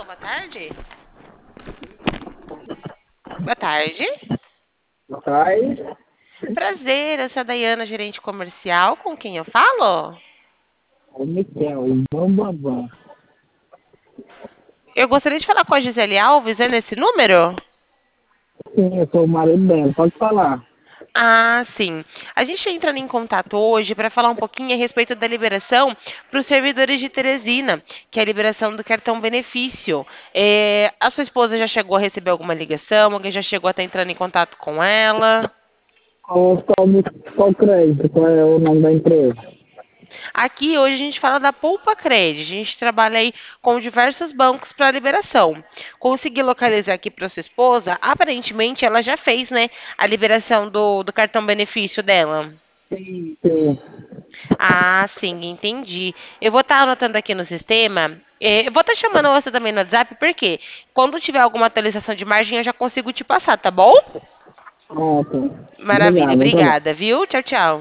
boa tarde. Boa tarde. Atrás, Prazer, eu sou a Dayana, gerente comercial. Com quem eu falo? o Miquel, o Bambambam. Eu gostaria de falar com a Gisele Alves, é nesse número? Sim, eu sou o marido dela, pode falar. Ah, sim. A gente está entrando em contato hoje para falar um pouquinho a respeito da liberação para os servidores de Teresina, que é a liberação do cartão benefício. A sua esposa já chegou a receber alguma ligação? Alguém já chegou a estar entrando em contato com ela? Qual crédito? Qual é o nome da empresa? Aqui hoje a gente fala da Poupa Cred. A gente trabalha aí com diversos bancos para liberação. Consegui localizar aqui para sua esposa. Aparentemente ela já fez, né, a liberação do cartão benefício dela. Sim, sim. Ah, sim, entendi. Eu vou estar anotando aqui no sistema. Eu vou estar chamando você também no WhatsApp, porque quando tiver alguma atualização de margem eu já consigo te passar, tá bom? Pronto. Maravilha, Obrigado, tá bom. obrigada, viu? Tchau, tchau.